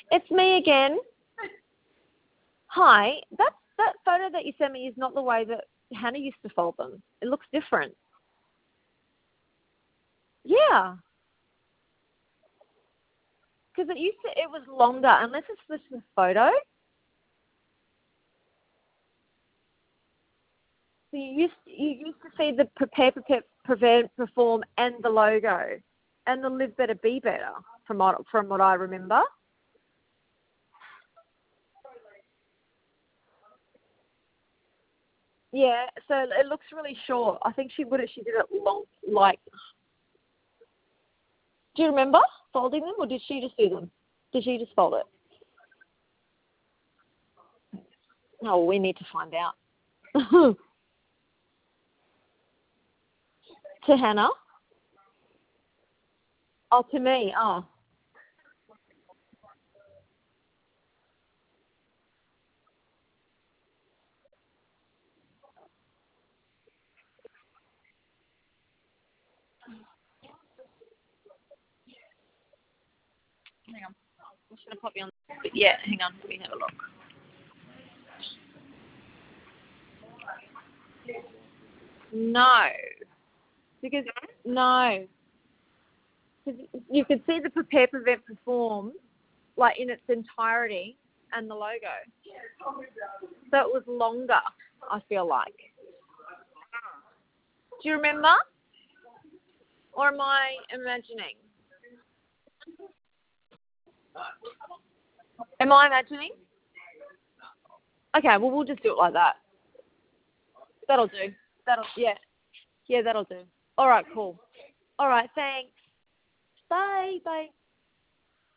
It's me again. Hi. That photo that you sent me is not the way that Hannah used to fold them. It looks different. Yeah. Because it was longer, unless it's just the photo. So you used to see the prepare, prevent, perform, and the logo, and the live better, be better, from what I remember. Yeah, so it looks really short. I think she did it long, like. Do you remember folding them, or did she just do them? Did she just fold it? Oh, we need to find out. To Hannah? Oh, to me. Oh. Hang on. I'm just going to pop you on. Yeah, hang on. Let me have a look. No. Because, no. Because you could see the prepare, prevent, perform, like, in its entirety, and the logo. So it was longer, I feel like. Do you remember? Or am I imagining? Am I imagining? Okay, well, we'll just do it like that. That'll do. Yeah. Yeah, that'll do. All right, cool. All right, thanks. Bye. Bye.